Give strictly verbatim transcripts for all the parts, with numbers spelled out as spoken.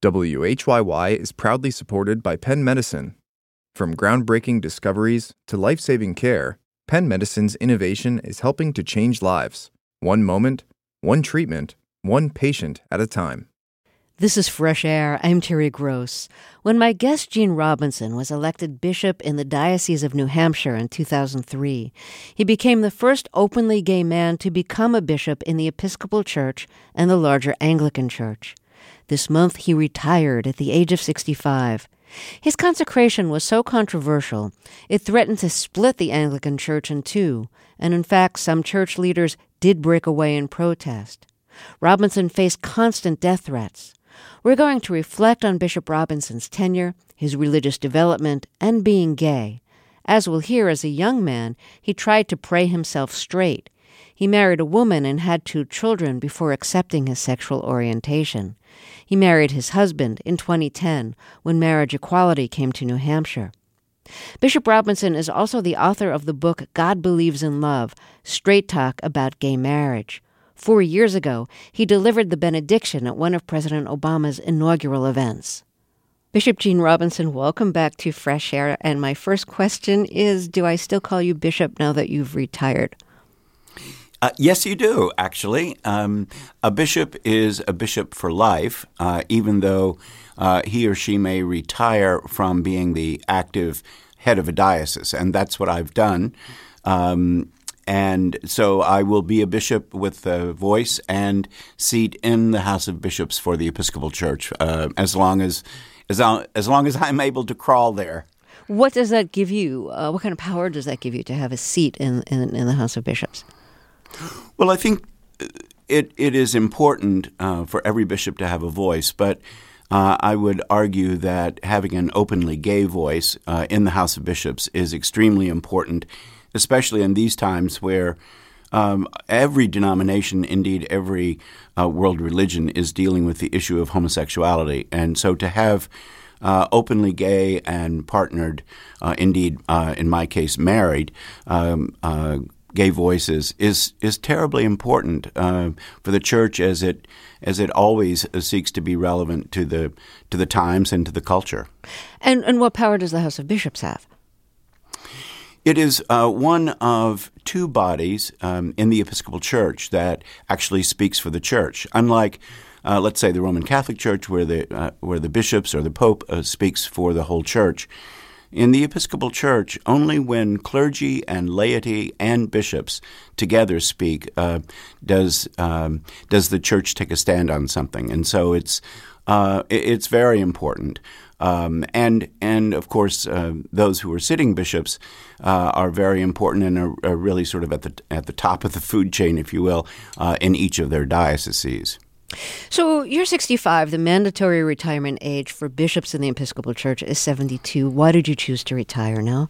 W H Y Y is proudly supported by Penn Medicine. From groundbreaking discoveries to life-saving care, Penn Medicine's innovation is helping to change lives, one moment, one treatment, one patient at a time. This is Fresh Air. I'm Terry Gross. When my guest Gene Robinson was elected bishop in the Diocese of New Hampshire in two thousand three, he became the first openly gay man to become a bishop in the Episcopal Church and the larger Anglican Church. This month, he retired at the age of sixty-five. His consecration was so controversial, it threatened to split the Anglican Church in two, and in fact, some church leaders did break away in protest. Robinson faced constant death threats. We're going to reflect on Bishop Robinson's tenure, his religious development, and being gay. As we'll hear, as a young man, he tried to pray himself straight. He married a woman and had two children before accepting his sexual orientation. He married his husband in twenty ten, when marriage equality came to New Hampshire. Bishop Robinson is also the author of the book God Believes in Love, Straight Talk About Gay Marriage. Four years ago, he delivered the benediction at one of President Obama's inaugural events. Bishop Gene Robinson, welcome back to Fresh Air. And my first question is, do I still call you bishop now that you've retired? Uh, yes, you do, actually. Um, a bishop is a bishop for life, uh, even though uh, he or she may retire from being the active head of a diocese. And that's what I've done. Um, and so I will be a bishop with a voice and seat in the House of Bishops for the Episcopal Church, uh, as long as, as, long, as long as I'm able to crawl there. What does that give you? Uh, what kind of power does that give you to have a seat in, in, in the House of Bishops? Well, I think it it is important uh, for every bishop to have a voice, but uh, I would argue that having an openly gay voice uh, in the House of Bishops is extremely important, especially in these times where um, every denomination, indeed every uh, world religion, is dealing with the issue of homosexuality. And so to have uh, openly gay and partnered, uh, indeed, uh, in my case, married, um, uh gay voices is is terribly important uh, for the church, as it as it always seeks to be relevant to the to the times and to the culture. And and what power does the House of Bishops have? It is uh, one of two bodies um, in the Episcopal Church that actually speaks for the church. Unlike, uh, let's say, the Roman Catholic Church, where the uh, where the bishops or the Pope uh, speaks for the whole church. In the Episcopal Church, only when clergy and laity and bishops together speak uh, does um, does the church take a stand on something, and so it's uh, it's very important. Um, and and of course, uh, those who are sitting bishops uh, are very important and are, are really sort of at the at the top of the food chain, if you will, uh, in each of their dioceses. So you're sixty-five. The mandatory retirement age for bishops in the Episcopal Church is seventy-two. Why did you choose to retire now?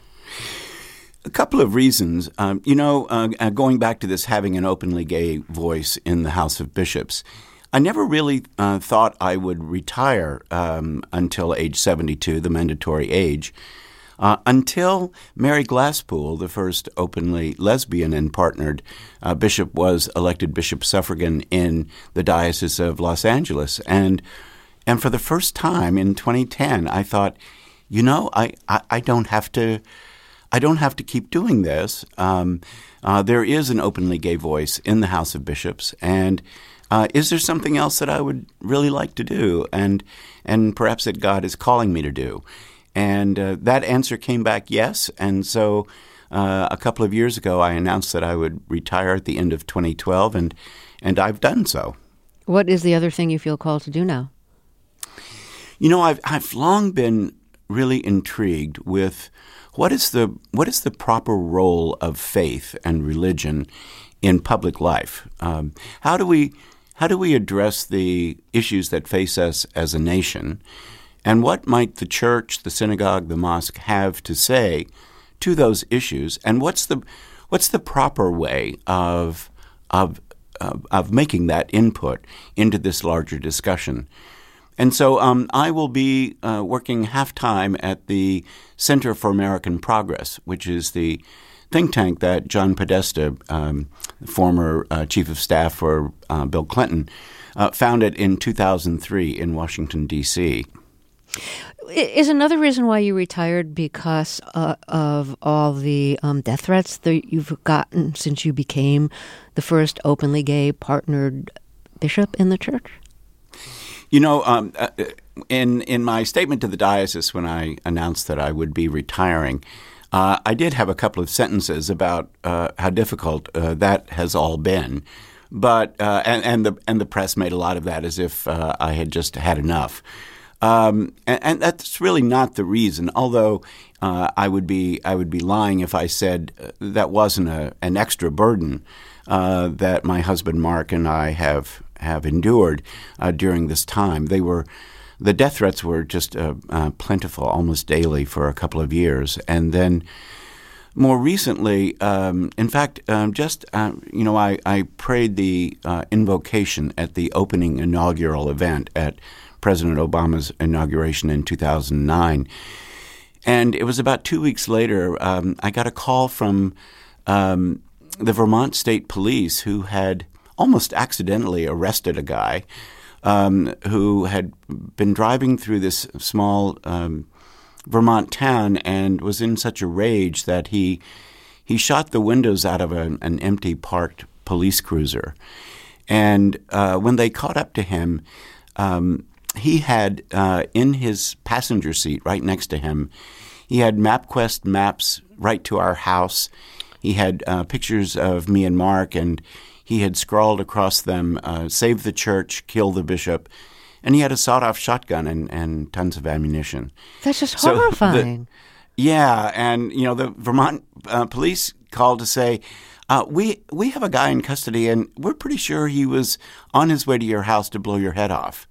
A couple of reasons. Um, you know, uh, going back to this having an openly gay voice in the House of Bishops, I never really uh, thought I would retire um, until age seventy-two, the mandatory age. Uh, until Mary Glasspool, the first openly lesbian and partnered uh, bishop, was elected bishop suffragan in the Diocese of Los Angeles. And and for the first time in twenty ten, I thought, you know, I, I, I don't have to I don't have to keep doing this. Um, uh, there is an openly gay voice in the House of Bishops, and uh, is there something else that I would really like to do, and and perhaps that God is calling me to do? And uh, that answer came back yes, and so uh, a couple of years ago I announced that I would retire at the end of twenty twelve, and and I've done so. What is the other thing you feel called to do now? You know, I've I've long been really intrigued with what is the what is the proper role of faith and religion in public life. Um, how do we how do we address the issues that face us as a nation? And what might the church, the synagogue, the mosque have to say to those issues? And what's the what's the proper way of of of, of making that input into this larger discussion? And so um, I will be uh, working half time at the Center for American Progress, which is the think tank that John Podesta, um, former uh, chief of staff for uh, Bill Clinton, uh, founded in two thousand three in Washington, D C Is another reason why you retired because uh, of all the um, death threats that you've gotten since you became the first openly gay partnered bishop in the church? You know, um, uh, in in my statement to the diocese when I announced that I would be retiring, uh, I did have a couple of sentences about uh, how difficult uh, that has all been. But uh, and, and the and the press made a lot of that as if uh, I had just had enough. Um, and, and that's really not the reason. Although uh, I would be I would be lying if I said that wasn't a, an extra burden uh, that my husband Mark and I have have endured uh, during this time. They were the death threats were just uh, uh, plentiful, almost daily for a couple of years, and then more recently, um, in fact, um, just uh, you know, I, I prayed the uh, invocation at the opening inaugural event at President Obama's inauguration in two thousand nine. And it was about two weeks later, um, I got a call from um, the Vermont State Police, who had almost accidentally arrested a guy um, who had been driving through this small um, Vermont town and was in such a rage that he he shot the windows out of a, an empty parked police cruiser. And uh, when they caught up to him, um, he had uh, in his passenger seat right next to him, he had MapQuest maps right to our house. He had uh, pictures of me and Mark, and he had scrawled across them, uh, save the church, kill the bishop. And he had a sawed-off shotgun and, and tons of ammunition. That's just So horrifying. the, yeah, and you know the Vermont uh, police called to say, uh, we we have a guy in custody, and we're pretty sure he was on his way to your house to blow your head off.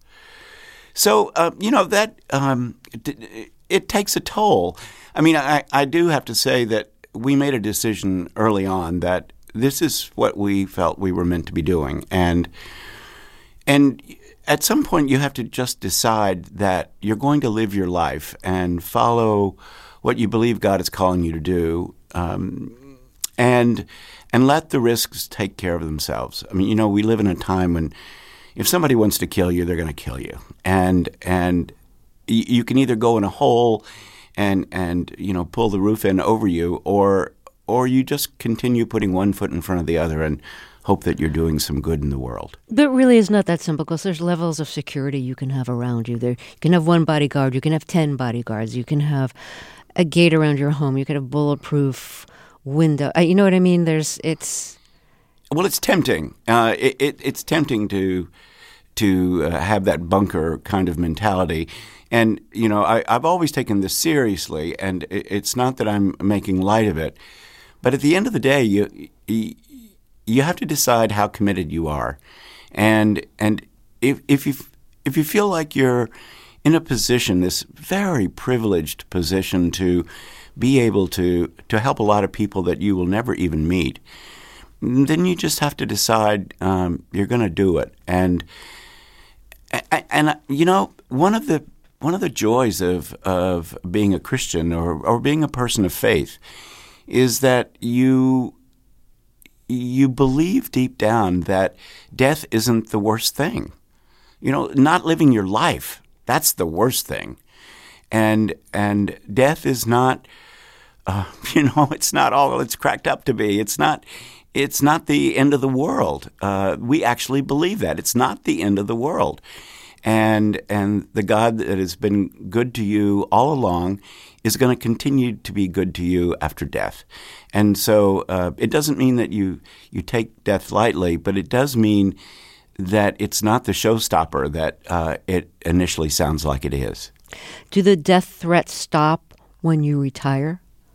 So uh, you know that um, it, it takes a toll. I mean, I, I do have to say that we made a decision early on that this is what we felt we were meant to be doing, and and. At some point, you have to just decide that you're going to live your life and follow what you believe God is calling you to do, um, and and let the risks take care of themselves. I mean, you know, we live in a time when if somebody wants to kill you, they're going to kill you, and and y- you can either go in a hole and and you know pull the roof in over you, or or you just continue putting one foot in front of the other and hope that you're doing some good in the world. But it really is not that simple because there's levels of security you can have around you. There, you can have one bodyguard, you can have ten bodyguards, you can have a gate around your home, you can have bulletproof window. Uh, you know what I mean? There's, it's... Well, it's tempting. Uh, it, it, it's tempting to to uh, have that bunker kind of mentality. And, you know, I, I've always taken this seriously, and it, it's not that I'm making light of it. But at the end of the day, you... you You have to decide how committed you are, and and if if you if you feel like you're in a position, this very privileged position, to be able to to help a lot of people that you will never even meet, then you just have to decide um, you're going to do it. And and you know one of the one of the joys of of being a Christian or or being a person of faith is that you. You believe deep down that death isn't the worst thing. You know, not living your life, that's the worst thing. And and death is not, uh, you know, it's not all it's cracked up to be. It's not it's not the end of the world. Uh, we actually believe that. It's not the end of the world. And and the God that has been good to you all along is going to continue to be good to you after death. And so uh, it doesn't mean that you, you take death lightly, but it does mean that it's not the showstopper that uh, it initially sounds like it is. Do the death threats stop when you retire?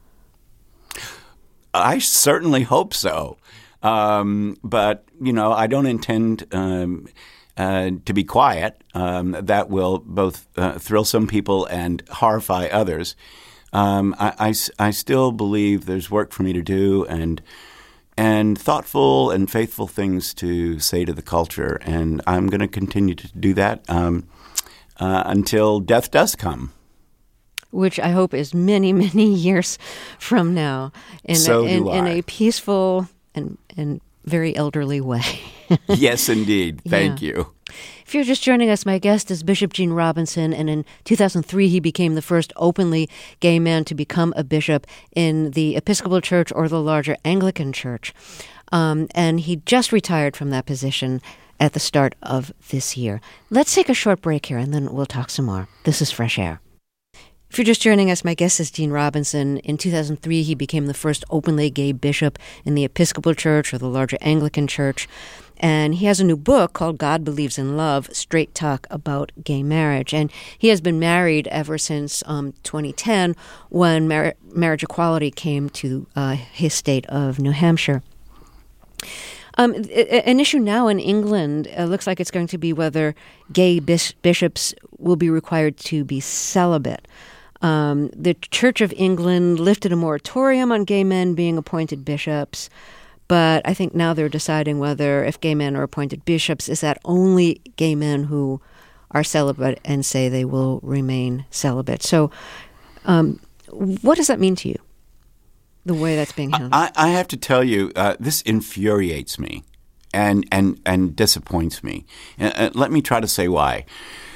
I certainly hope so. Um, but, you know, I don't intend um, uh, to be quiet. Um, that will both uh, thrill some people and horrify others. Um, I, I, I still believe there's work for me to do and and thoughtful and faithful things to say to the culture, and I'm going to continue to do that um, uh, until death does come. which I hope is many, many years from now, in, So a, in, do in I. a peaceful and, and very elderly way. Yes, indeed. Thank Yeah. you. If you're just joining us, my guest is Bishop Gene Robinson, and in two thousand three he became the first openly gay man to become a bishop in the Episcopal Church or the larger Anglican Church. Um, and he just retired from that position at the start of this year. Let's take a short break here, and then we'll talk some more. This is Fresh Air. If you're just joining us, my guest is Gene Robinson. In two thousand three, he became the first openly gay bishop in the Episcopal Church or the larger Anglican Church. And he has a new book called God Believes in Love, Straight Talk About Gay Marriage. And he has been married ever since um, twenty ten, when mar- marriage equality came to uh, his state of New Hampshire. Um, an issue now in England uh, looks like it's going to be whether gay bis- bishops will be required to be celibate. Um, the Church of England lifted a moratorium on gay men being appointed bishops, but I think now they're deciding whether, if gay men are appointed bishops, is that only gay men who are celibate and say they will remain celibate. So um, what does that mean to you, the way that's being handled? I, I have to tell you, uh, this infuriates me and, and, and disappoints me. Uh, uh, let me try to say why.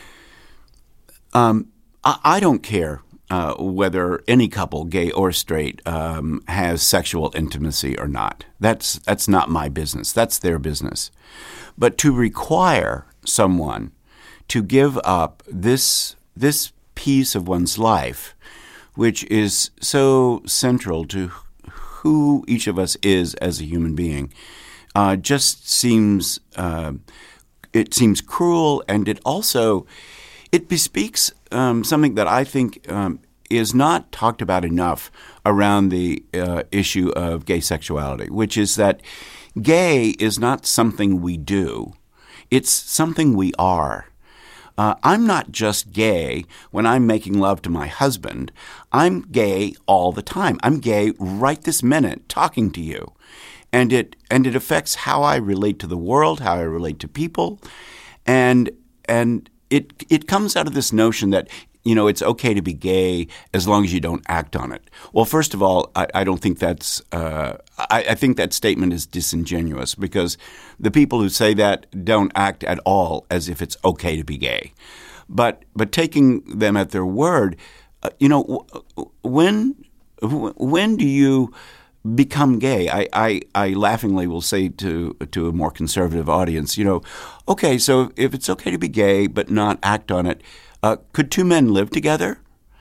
Um, I, I don't care Uh, whether any couple, gay or straight, um, has sexual intimacy or not. That's that's not my business. That's their business. But to require someone to give up this this piece of one's life, which is so central to who each of us is as a human being, uh, just seems uh, it seems cruel, and it also it bespeaks um, something that I think um, is not talked about enough around the uh, issue of gay sexuality, which is that gay is not something we do. It's something we are. Uh, I'm not just gay when I'm making love to my husband. I'm gay all the time. I'm gay right this minute talking to you. And it and it affects how I relate to the world, how I relate to people. And and it it comes out of this notion that, you know, it's okay to be gay as long as you don't act on it. Well, first of all, I, I don't think that's uh, – I, I think that statement is disingenuous, because the people who say that don't act at all as if it's okay to be gay. But but taking them at their word, uh, you know, when when do you become gay? I, I, I laughingly will say to to a more conservative audience, you know, okay, so if it's okay to be gay but not act on it, Uh, could two men live together?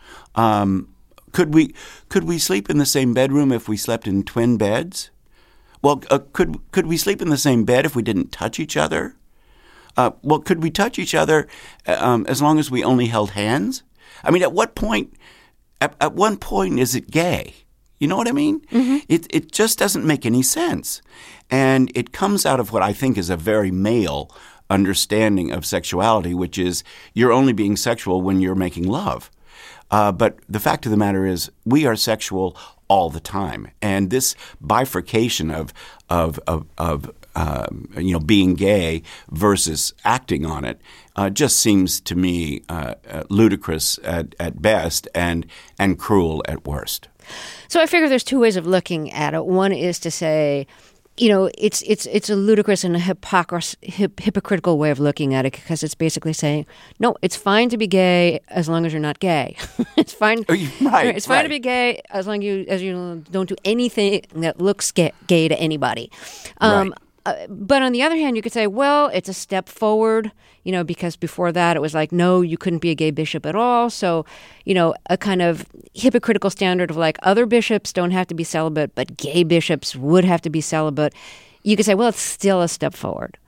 Um, could we could we sleep in the same bedroom if we slept in twin beds? Well, uh, could could we sleep in the same bed if we didn't touch each other? Uh, well, could we touch each other um, as long as we only held hands? I mean, at what point? At, at one point, is it gay? You know what I mean? Mm-hmm. It it just doesn't make any sense, and it comes out of what I think is a very male understanding of sexuality, which is you're only being sexual when you're making love. Uh, but the fact of the matter is we are sexual all the time. And this bifurcation of of of, of um, you know being gay versus acting on it uh, just seems to me uh, uh, ludicrous at, at best and and cruel at worst. So I figure there's two ways of looking at it. One is to say, you know, it's it's it's a ludicrous and a hypocris- hip, hypocritical way of looking at it, because it's basically saying, no, it's fine to be gay as long as you're not gay. It's fine. Right. It's fine right. to be gay as long as you as you don't do anything that looks gay, gay to anybody. Um, Right. uh, but on the other hand, you could say, well, it's a step forward, you know, because before that it was like, no, you couldn't be a gay bishop at all. So, you know, a kind of hypocritical standard of like other bishops don't have to be celibate, but gay bishops would have to be celibate. You could say, well, it's still a step forward.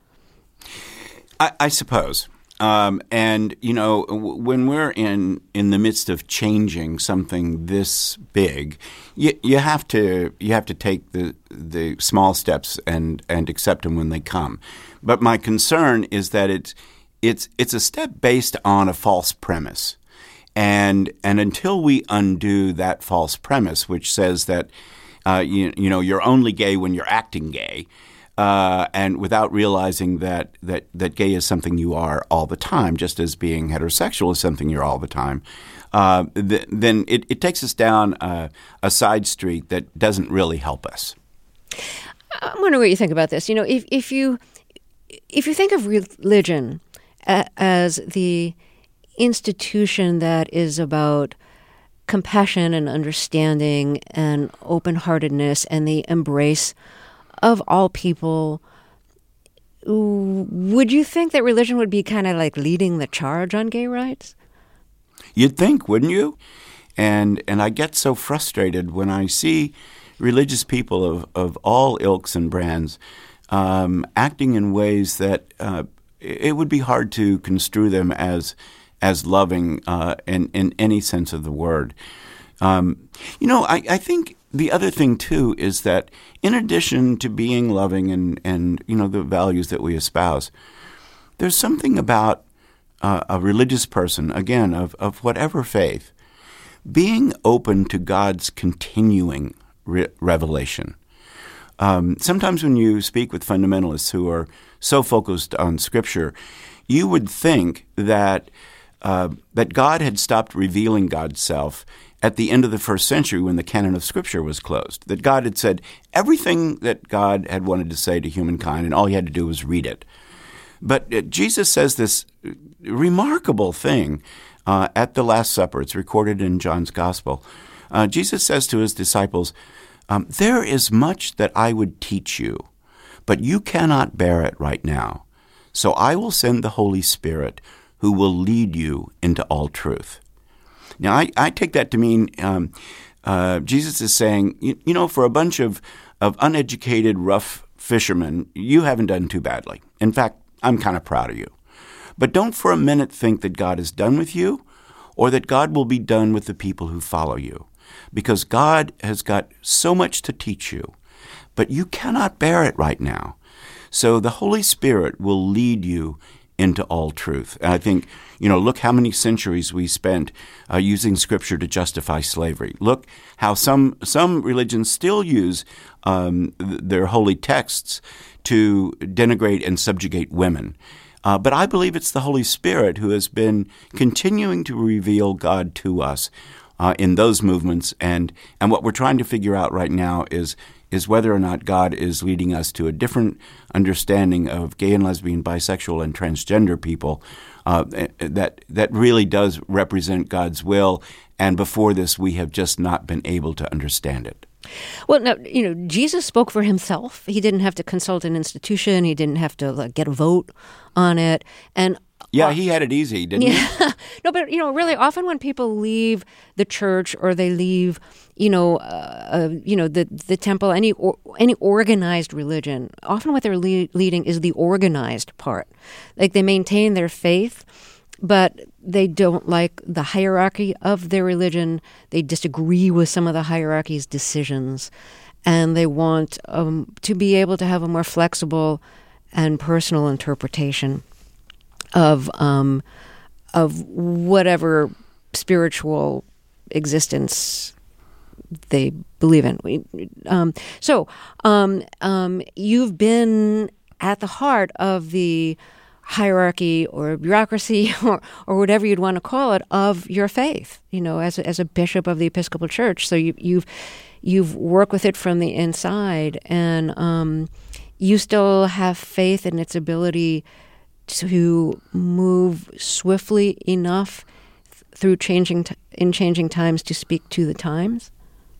I, I suppose. Um, and, you know, w- when we're in, in the midst of changing something this big, you, you have to you have to take the the small steps and, and accept them when they come. But my concern is that it's it's it's a step based on a false premise. And and until we undo that false premise, which says that uh, you, you know you're only gay when you're acting gay, uh, and without realizing that, that, that gay is something you are all the time, just as being heterosexual is something you're all the time, uh, th- then it, it takes us down uh, a side street that doesn't really help us. I wonder what you think about this. You know, if, if you if you think of religion a, as the institution that is about compassion and understanding and open-heartedness and the embrace of all people, would you think that religion would be kind of like leading the charge on gay rights? You'd think, wouldn't you? And and I get so frustrated when I see religious people of, of all ilks and brands um, acting in ways that uh, it would be hard to construe them as as loving uh, in, in any sense of the word. Um, you know, I, I think the other thing, too, is that in addition to being loving and, and you know, the values that we espouse, there's something about uh, a religious person, again, of, of whatever faith, being open to God's continuing re- revelation. Um, sometimes when you speak with fundamentalists who are so focused on Scripture, you would think that uh, that God had stopped revealing God's self at the end of the first century when the canon of Scripture was closed, that God had said everything that God had wanted to say to humankind, and all he had to do was read it. But uh, Jesus says this remarkable thing uh, at the Last Supper. It's recorded in John's Gospel. Uh, Jesus says to his disciples, um, there is much that I would teach you, but you cannot bear it right now. So I will send the Holy Spirit who will lead you into all truth. Now, I, I take that to mean um, uh, Jesus is saying, you, you know, for a bunch of, of uneducated, rough fishermen, you haven't done too badly. In fact, I'm kind of proud of you. But don't for a minute think that God is done with you or that God will be done with the people who follow you, because God has got so much to teach you, but you cannot bear it right now. So the Holy Spirit will lead you into all truth. And I think, you know, look how many centuries we spent uh, using Scripture to justify slavery. Look how some some religions still use um, their holy texts to denigrate and subjugate women. Uh, but I believe it's the Holy Spirit who has been continuing to reveal God to us uh, in those movements. And, and what we're trying to figure out right now is is whether or not God is leading us to a different understanding of gay and lesbian, bisexual, and transgender people uh, that that really does represent God's will. And before this, we have just not been able to understand it. Well, now, you know, Jesus spoke for himself. He didn't have to consult an institution. He didn't have to like, get a vote on it. And Yeah, he had it easy, didn't yeah. he? No, but, you know, really often when people leave the church or they leave, you know, uh, uh, you know, the the temple, any or, any organized religion, often what they're le- leading is the organized part. Like they maintain their faith, but they don't like the hierarchy of their religion. They disagree with some of the hierarchy's decisions, and they want um, to be able to have a more flexible and personal interpretation of um, of whatever spiritual existence they believe in. We, um, so um, um, you've been at the heart of the hierarchy or bureaucracy or, or whatever you'd want to call it of your faith, you know, as a, as a bishop of the Episcopal Church. So you, you've you've worked with it from the inside, and um, you still have faith in its ability to move swiftly enough th- through changing t- in changing times to speak to the times.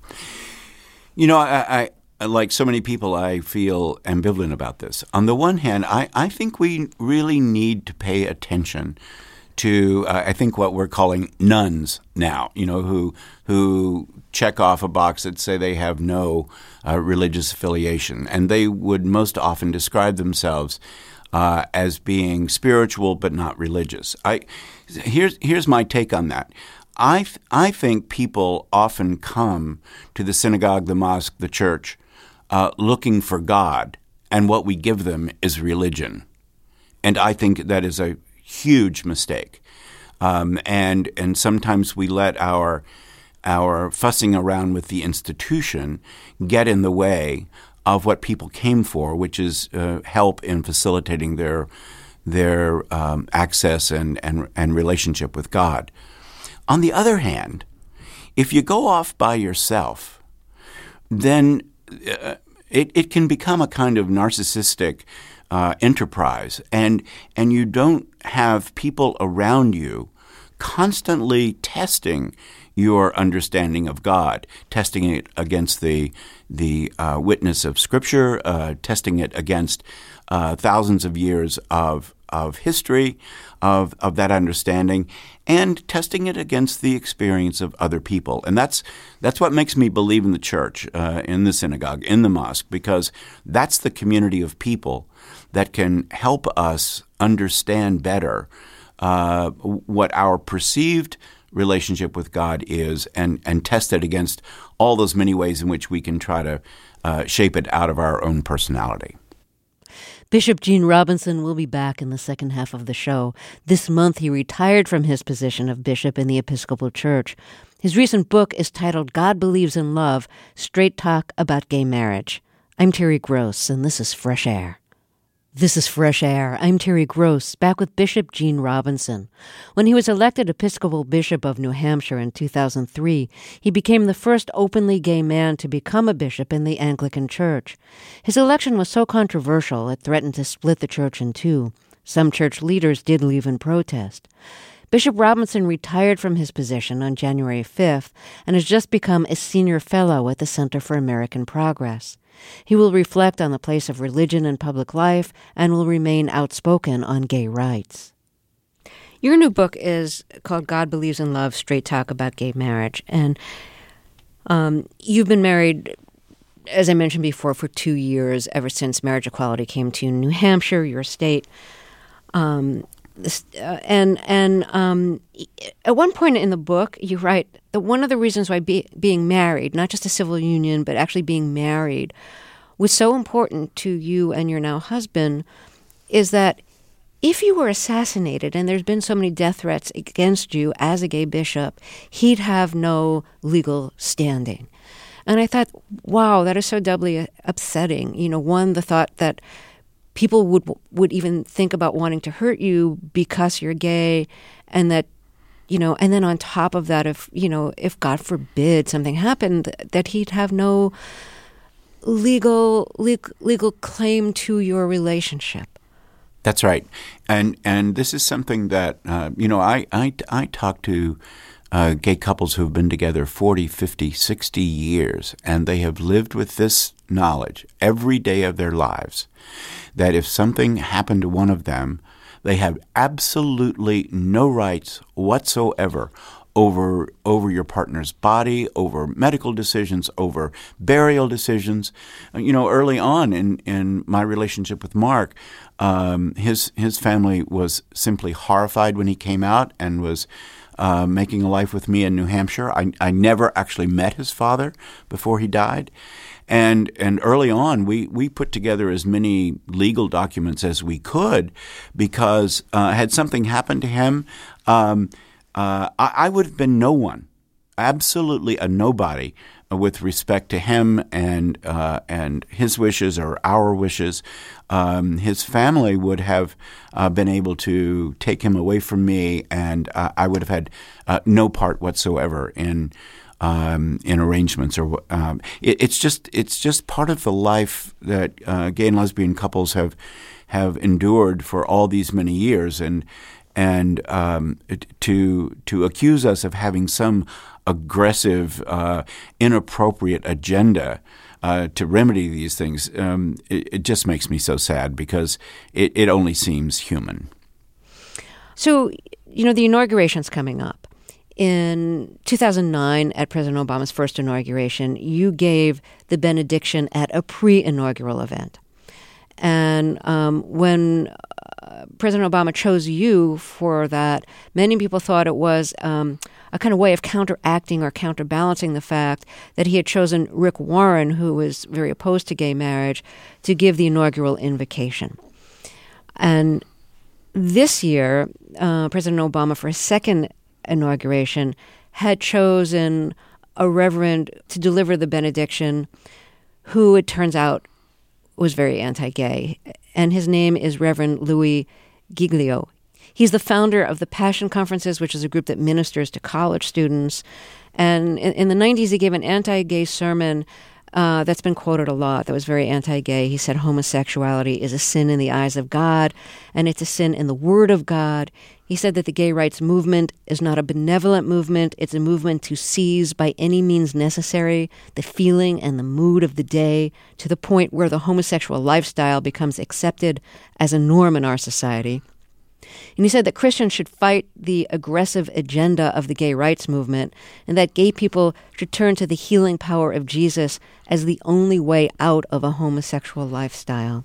You know, I, I like so many people, I feel ambivalent about this. On the one hand, I, I think we really need to pay attention to, uh, I think, what we're calling nuns now, you know, who who check off a box that say they have no uh, religious affiliation. And they would most often describe themselves uh, as being spiritual but not religious. I here's here's my take on that. I th- I think people often come to the synagogue, the mosque, the church, uh, looking for God, and what we give them is religion. And I think that is a huge mistake. Um, and and sometimes we let our our fussing around with the institution get in the way of what people came for, which is uh, help in facilitating their their um, access and, and and relationship with God. On the other hand, if you go off by yourself, then uh, it, it can become a kind of narcissistic uh, enterprise, and and you don't have people around you constantly testing your understanding of God, testing it against the the uh, witness of Scripture, uh, testing it against uh, thousands of years of of history, of of that understanding, and testing it against the experience of other people. And that's that's what makes me believe in the church, uh, in the synagogue, in the mosque, because that's the community of people that can help us understand better uh, what our perceived relationship with God is, and, and test it against all those many ways in which we can try to uh, shape it out of our own personality. Bishop Gene Robinson will be back in the second half of the show. This month, he retired from his position of bishop in the Episcopal Church. His recent book is titled God Believes in Love, Straight Talk About Gay Marriage. I'm Terry Gross, and this is Fresh Air. This is Fresh Air. I'm Terry Gross, back with Bishop Gene Robinson. When he was elected Episcopal Bishop of New Hampshire in two thousand three, he became the first openly gay man to become a bishop in the Anglican Church. His election was so controversial it threatened to split the church in two. Some church leaders did leave in protest. Bishop Robinson retired from his position on January fifth and has just become a senior fellow at the Center for American Progress. He will reflect on the place of religion in public life and will remain outspoken on gay rights. Your new book is called God Believes in Love, Straight Talk About Gay Marriage. And um, you've been married, as I mentioned before, for two years, ever since marriage equality came to New Hampshire, your state. Um, this, uh, and and um, at one point in the book, you write that one of the reasons why be, being married, not just a civil union, but actually being married, was so important to you and your now husband is that if you were assassinated, and there's been so many death threats against you as a gay bishop, he'd have no legal standing. And I thought, wow, that is so doubly upsetting. You know, one, the thought that people would would even think about wanting to hurt you because you're gay, and that, you know, and then on top of that, if, you know, if God forbid something happened, that he'd have no legal legal, legal claim to your relationship. That's right. And and this is something that, uh, you know, I, I, I talk to uh, gay couples who have been together forty, fifty, sixty years, and they have lived with this knowledge every day of their lives, that if something happened to one of them, they have absolutely no rights whatsoever over over your partner's body, over medical decisions, over burial decisions. You know, early on in, in my relationship with Mark, um, his his family was simply horrified when he came out and was uh, making a life with me in New Hampshire. I, I never actually met his father before he died. And and early on, we, we put together as many legal documents as we could, because uh, had something happened to him, um, uh, I, I would have been no one, absolutely a nobody, uh, with respect to him and uh, and his wishes or our wishes. Um, his family would have uh, been able to take him away from me, and uh, I would have had uh, no part whatsoever in. Um, in arrangements, or um, it, it's just it's just part of the life that uh, gay and lesbian couples have have endured for all these many years, and and um, to to accuse us of having some aggressive, uh, inappropriate agenda uh, to remedy these things, um, it, it just makes me so sad, because it, it only seems human. So, you know, the inauguration's coming up. In two thousand nine, at President Obama's first inauguration, you gave the benediction at a pre-inaugural event. And um, when uh, President Obama chose you for that, many people thought it was um, a kind of way of counteracting or counterbalancing the fact that he had chosen Rick Warren, who was very opposed to gay marriage, to give the inaugural invocation. And this year, uh, President Obama, for his second inauguration, had chosen a reverend to deliver the benediction who, it turns out, was very anti-gay, and his name is Reverend Louis Giglio. He's the founder of the Passion Conferences, which is a group that ministers to college students. And in, in the nineties, he gave an anti-gay sermon uh, that's been quoted a lot that was very anti-gay. He said homosexuality is a sin in the eyes of God, and it's a sin in the Word of God. He said that the gay rights movement is not a benevolent movement. It's a movement to seize by any means necessary the feeling and the mood of the day to the point where the homosexual lifestyle becomes accepted as a norm in our society. And he said that Christians should fight the aggressive agenda of the gay rights movement and that gay people should turn to the healing power of Jesus as the only way out of a homosexual lifestyle.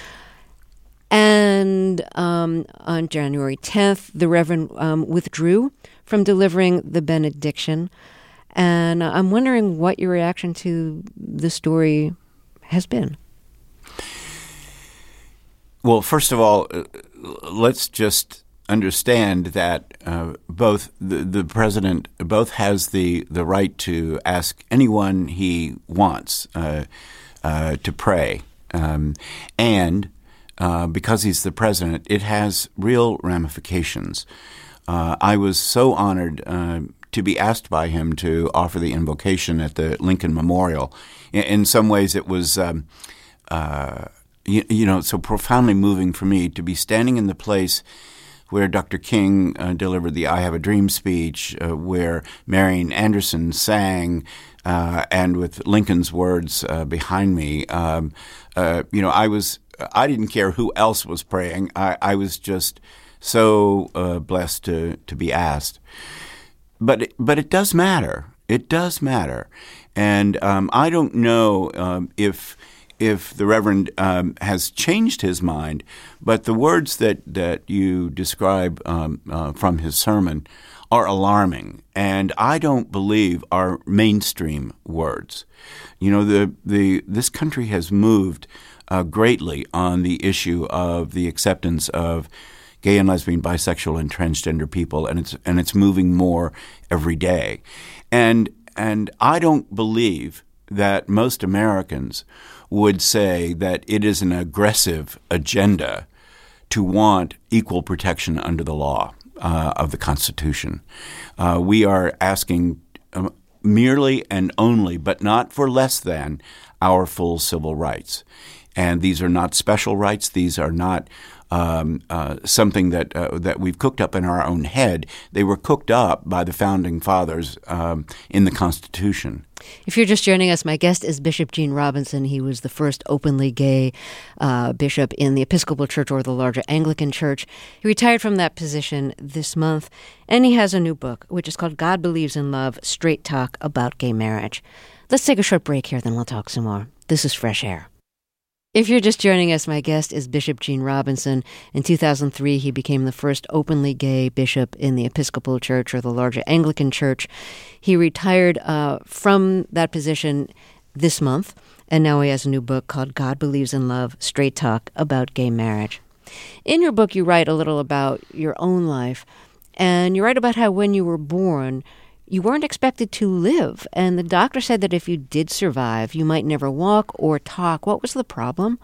And um, on January tenth, the Reverend um, withdrew from delivering the benediction. And I'm wondering what your reaction to the story has been. Well, first of all, uh, let's just understand that uh, both the, the president both has the, the right to ask anyone he wants uh, uh, to pray, um, and uh, because he's the president, it has real ramifications. Uh, I was so honored uh, to be asked by him to offer the invocation at the Lincoln Memorial. In, in some ways, it was. Um, uh, You, you know, so profoundly moving for me to be standing in the place where Doctor King uh, delivered the I Have a Dream speech, uh, where Marian Anderson sang, uh, and with Lincoln's words uh, behind me. Um, uh, you know, I was, I didn't care who else was praying. I, I was just so uh, blessed to, to be asked. But, it, but it does matter. It does matter. And um, I don't know um, if... if the Reverend um, has changed his mind, but the words that, that you describe um, uh, from his sermon are alarming, and I don't believe are mainstream words. You know, the the this country has moved uh, greatly on the issue of the acceptance of gay and lesbian, bisexual, and transgender people, and it's and it's moving more every day, and and I don't believe that most Americans would say that it is an aggressive agenda to want equal protection under the law uh, of the Constitution. Uh, we are asking um, merely and only, but not for less than, our full civil rights. And these are not special rights. These are not um, uh, something that uh, that we've cooked up in our own head. They were cooked up by the Founding Fathers um, in the Constitution. If you're just joining us, my guest is Bishop Gene Robinson. He was the first openly gay uh, bishop in the Episcopal Church, or the larger Anglican Church. He retired from that position this month, and he has a new book, which is called God Believes in Love, Straight Talk About Gay Marriage. Let's take a short break here, then we'll talk some more. This is Fresh Air. If you're just joining us, my guest is Bishop Gene Robinson. In two thousand three, he became the first openly gay bishop in the Episcopal Church, or the larger Anglican Church. He retired uh, from that position this month, and now he has a new book called God Believes in Love, Straight Talk About Gay Marriage. In your book, you write a little about your own life, and you write about how when you were born, you weren't expected to live, and the doctor said that if you did survive, you might never walk or talk. What was the problem?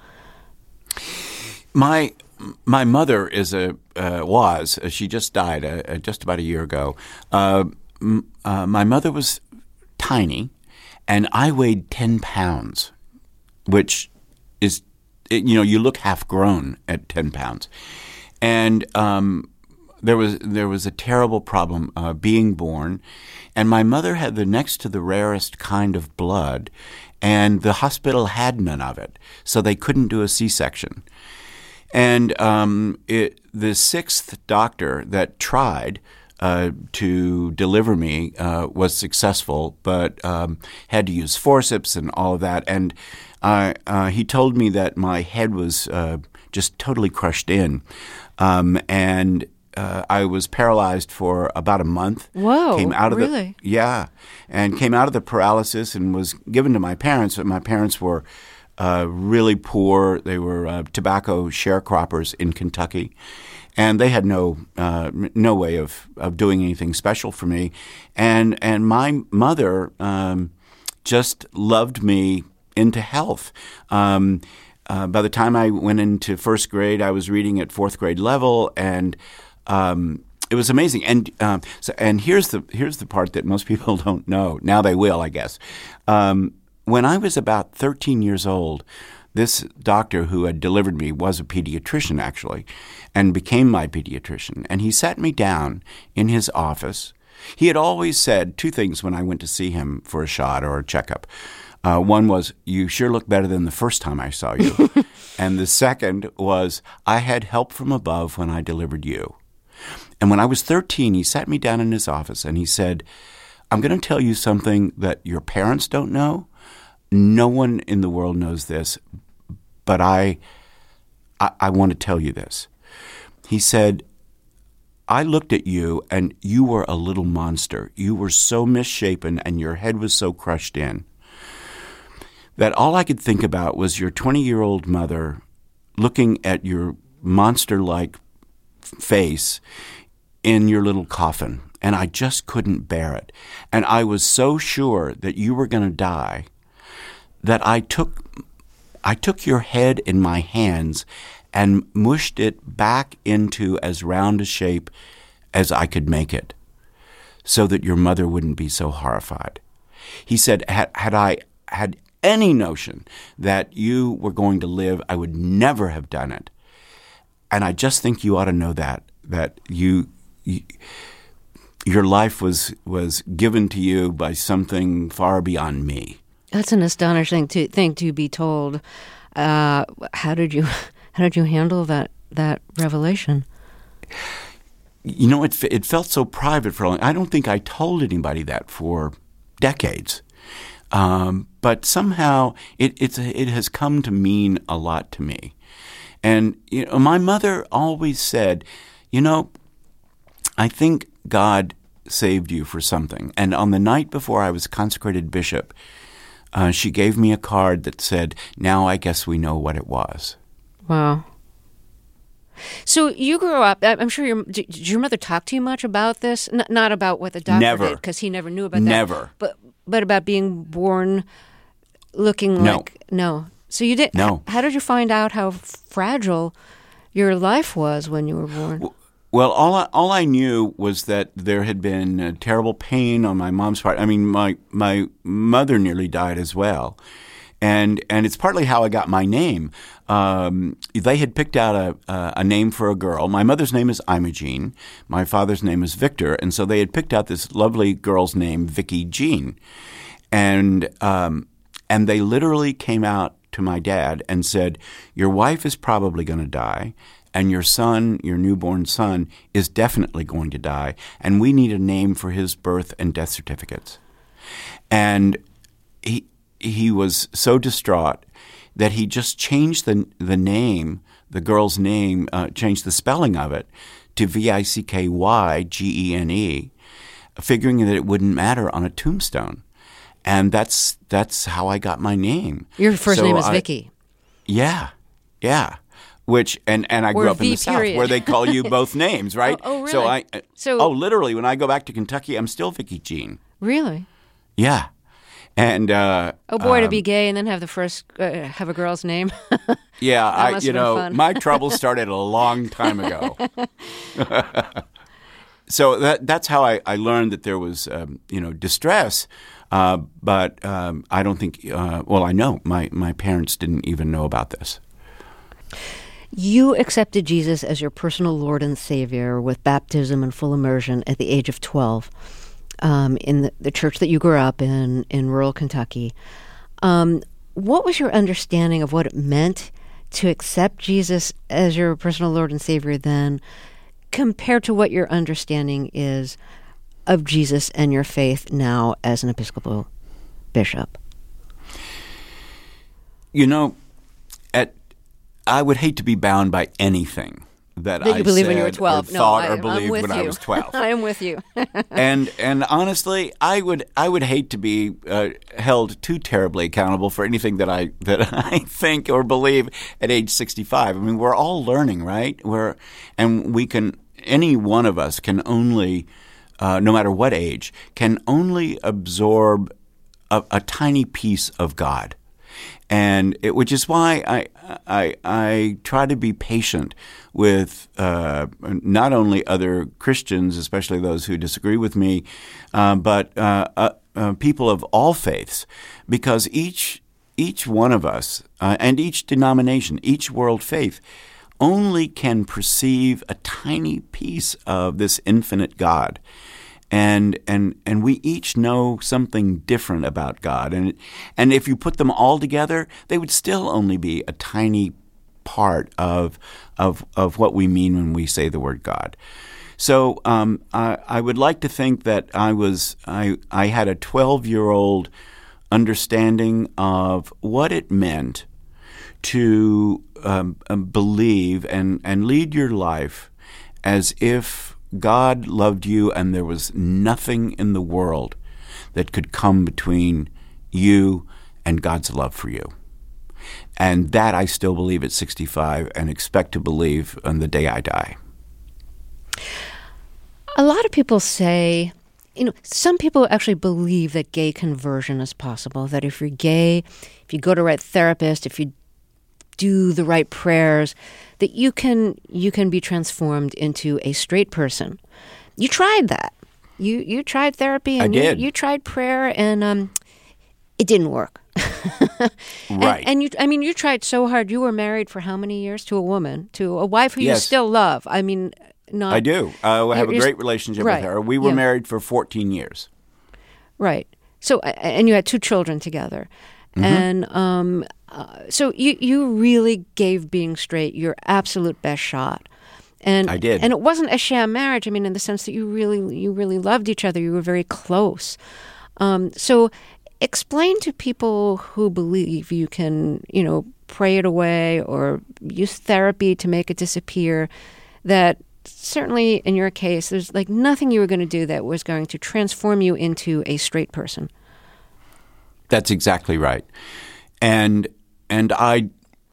My my mother is a uh, was she just died uh, just about a year ago. Uh, m- uh, my mother was tiny, and I weighed ten pounds, which is, you know, you look half grown at ten pounds, and um, There was there was a terrible problem uh, being born, and my mother had the next to the rarest kind of blood, and the hospital had none of it, so they couldn't do a C-section. And um, it, the sixth doctor that tried uh, to deliver me uh, was successful, but um, had to use forceps and all of that. And uh, uh, he told me that my head was uh, just totally crushed in, um, and Uh, I was paralyzed for about a month. Whoa, came out of really? The, yeah, and came out of the paralysis and was given to my parents. But my parents were uh, really poor. They were uh, tobacco sharecroppers in Kentucky, and they had no uh, no way of, of doing anything special for me. And and my mother um, just loved me into health. Um, uh, by the time I went into first grade, I was reading at fourth grade level, and um, it was amazing. And um, so, and here's the here's the part that most people don't know. Now they will, I guess. Um, when I was about thirteen years old, this doctor who had delivered me was a pediatrician, actually, and became my pediatrician. And he sat me down in his office. He had always said two things when I went to see him for a shot or a checkup. Uh, one was, "You sure look better than the first time I saw you." And the second was, "I had help from above when I delivered you." And when I was thirteen, he sat me down in his office and he said, "I'm going to tell you something that your parents don't know. No one in the world knows this, but I, I, I want to tell you this." He said, "I looked at you and you were a little monster. You were so misshapen and your head was so crushed in that all I could think about was your twenty-year-old mother looking at your monster-like face in your little coffin, and I just couldn't bear it. And I was so sure that you were going to die that I took I took your head in my hands and mushed it back into as round a shape as I could make it so that your mother wouldn't be so horrified." He said, had, had I had any notion that you were going to live, I would never have done it. And I just think you ought to know that, that you, you your life was was given to you by something far beyond me. That's an astonishing to, thing to be told. Uh, how did you how did you handle that that revelation? You know, it it felt so private for a long. I don't think I told anybody that for decades, um, but somehow it it's it has come to mean a lot to me. And you know, my mother always said, "You know, I think God saved you for something." And on the night before I was consecrated bishop, Uh, she gave me a card that said, "Now I guess we know what it was." Wow. So you grew up, I'm sure your, did your mother talk to you much about this? N- not about what the doctor never. did, because he never knew about never. that. Never. But, but about being born looking no. like, no. So you did, no. How, how did you find out how fragile your life was when you were born? Well, Well, all I, all I knew was that there had been uh, terrible pain on my mom's part. I mean, my my mother nearly died as well, and and it's partly how I got my name. Um, they had picked out a, a a name for a girl. My mother's name is Imogene. My father's name is Victor, and so they had picked out this lovely girl's name, Vicky Jean, and um, and they literally came out to my dad and said, "Your wife is probably going to die. And your son, your newborn son, is definitely going to die, and we need a name for his birth and death certificates." And he he was so distraught that he just changed the the name, the girl's name, uh, changed the spelling of it to V I C K Y G E N E, figuring that it wouldn't matter on a tombstone. And that's that's how I got my name. Your first so name is I, Vicky. Yeah, yeah. Which and, and I grew or up v in the period. South where they call you both names, right? Oh, oh really? So I so, oh literally when I go back to Kentucky, I'm still Vicky Jean. Really? Yeah, and uh, oh boy, um, to be gay and then have the first uh, have a girl's name. Yeah, that I must you have know been fun. my troubles started a long time ago. So that that's how I, I learned that there was um, you know distress. Uh, but um, I don't think uh, well I know my my parents didn't even know about this. You accepted Jesus as your personal Lord and Savior with baptism and full immersion at the age of twelve um, in the, the church that you grew up in, in rural Kentucky. Um, what was your understanding of what it meant to accept Jesus as your personal Lord and Savior then, compared to what your understanding is of Jesus and your faith now as an Episcopal bishop? You know, at I would hate to be bound by anything that, that I you believe said when you were twelve. or no, thought I, or believed I'm with when you. I was twelve. I am with you. and and honestly, I would I would hate to be uh, held too terribly accountable for anything that I that I think or believe at age sixty-five. I mean, we're all learning, right? We're and we can any one of us can only, uh, no matter what age, can only absorb a, a tiny piece of God. And it, which is why I, I, I try to be patient with uh, not only other Christians, especially those who disagree with me, uh, but uh, uh, uh, people of all faiths, because each each one of us uh, and each denomination, each world faith, only can perceive a tiny piece of this infinite God. And and and we each know something different about God. And and if you put them all together, they would still only be a tiny part of of of what we mean when we say the word God. So um, I, I would like to think that I was I I had a twelve-year-old understanding of what it meant to um, believe and, and lead your life as if God loved you and there was nothing in the world that could come between you and God's love for you. And that I still believe at sixty-five and expect to believe on the day I die. A lot of people say, you know, some people actually believe that gay conversion is possible, that if you're gay, if you go to the right therapist, if you do the right prayers, that you can you can be transformed into a straight person. You tried that. You you tried therapy and I did. You, you tried prayer, and um, it didn't work. Right. And, and you, I mean, you tried so hard. You were married for how many years to a woman, to a wife who Yes. you still love? I mean, not. I do. Uh, I have a You're- great relationship right. with her. We were Yeah. married for fourteen years. Right. So, and you had two children together. Mm-hmm. And um, uh, so you, you really gave being straight your absolute best shot. And I did. And it wasn't a sham marriage. I mean, in the sense that you really you really loved each other. You were very close. Um, so explain to people who believe you can, you know, pray it away or use therapy to make it disappear, that certainly in your case, there's like nothing you were going to do that was going to transform you into a straight person. That's exactly right. And and I,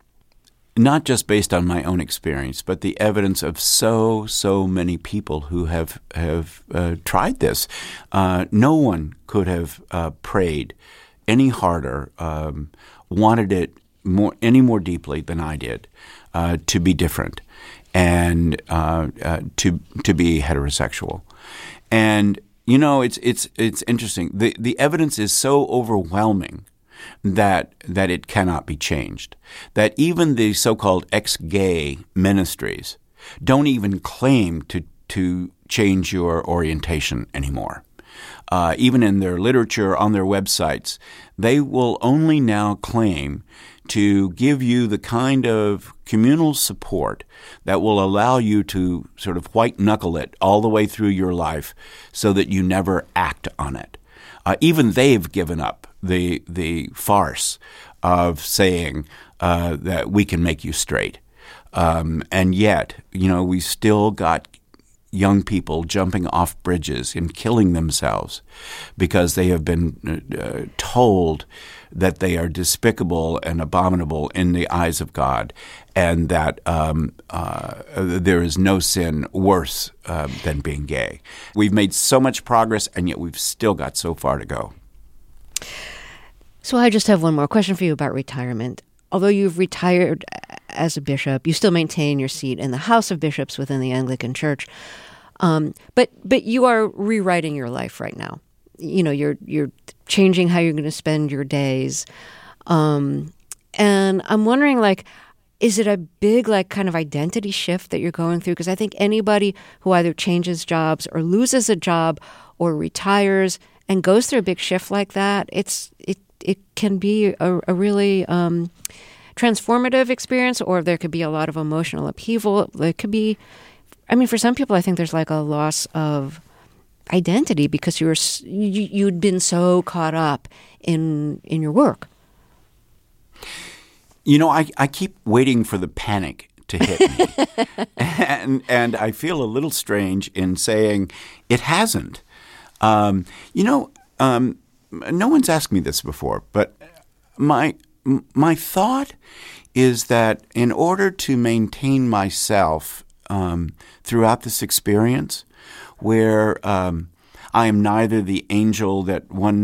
not just based on my own experience, but the evidence of so, so many people who have, have uh, tried this. Uh, no one could have uh, prayed any harder, um, wanted it more any more deeply than I did, uh, to be different and uh, uh, to to be heterosexual. And you know, it's it's it's interesting. The the evidence is so overwhelming that that it cannot be changed. That even the so-called ex-gay ministries don't even claim to to change your orientation anymore. Uh, even in their literature, on their websites, they will only now claim to give you the kind of communal support that will allow you to sort of white-knuckle it all the way through your life so that you never act on it. Uh, even they've given up the the farce of saying uh, that we can make you straight. Um, and yet, you know, we still got young people jumping off bridges and killing themselves because they have been uh, told that they are despicable and abominable in the eyes of God, and that um, uh, there is no sin worse uh, than being gay. We've made so much progress, and yet we've still got so far to go. So I just have one more question for you about retirement. Although you've retired as a bishop, you still maintain your seat in the House of Bishops within the Anglican Church. Um, but but you are rewriting your life right now. You know, you're you're changing how you're going to spend your days. Um, and I'm wondering, like, is it a big, like, kind of identity shift that you're going through? Because I think anybody who either changes jobs or loses a job or retires and goes through a big shift like that, it's it it can be a, a really um, transformative experience, or there could be a lot of emotional upheaval. There could be, I mean, for some people, I think there's like a loss of identity because you were you, you'd been so caught up in in your work. You know, I, I keep waiting for the panic to hit me. and and I feel a little strange in saying it hasn't. Um, you know, um, no one's asked me this before, but my my thought is that in order to maintain myself um, throughout this experience, where um, I am neither the angel that one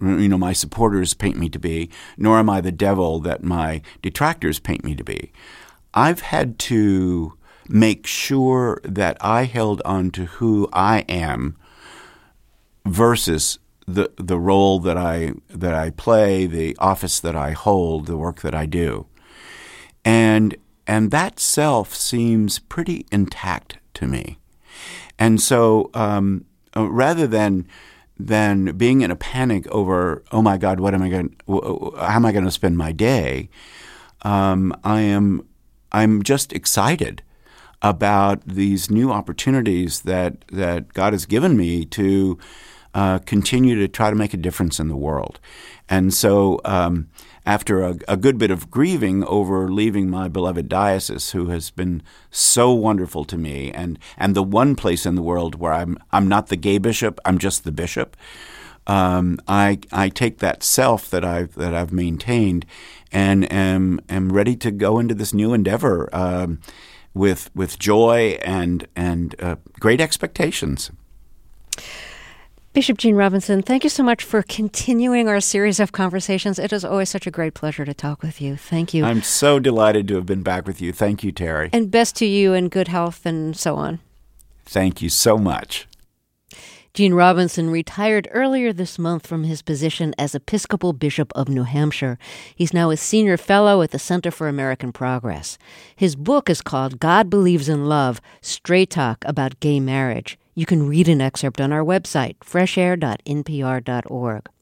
you know, my supporters paint me to be, nor am I the devil that my detractors paint me to be. I've had to make sure that I held on to who I am versus the the role that I that I play, the office that I hold, the work that I do. And and that self seems pretty intact to me. And so um, rather than than being in a panic over, oh my God, what am I going? How am I going to spend my day? Um, I am I'm just excited about these new opportunities that that God has given me to uh, continue to try to make a difference in the world. And so um, after a, a good bit of grieving over leaving my beloved diocese, who has been so wonderful to me, and, and the one place in the world where I'm I'm not the gay bishop, I'm just the bishop, um, I I take that self that I've that I've maintained and am am ready to go into this new endeavor um, with with joy and and uh, great expectations. Bishop Gene Robinson, thank you so much for continuing our series of conversations. It is always such a great pleasure to talk with you. Thank you. I'm so delighted to have been back with you. Thank you, Terry. And best to you and good health and so on. Thank you so much. Gene Robinson retired earlier this month from his position as Episcopal Bishop of New Hampshire. He's now a senior fellow at the Center for American Progress. His book is called God Believes in Love, Straight Talk About Gay Marriage. You can read an excerpt on our website, fresh air dot n p r dot org.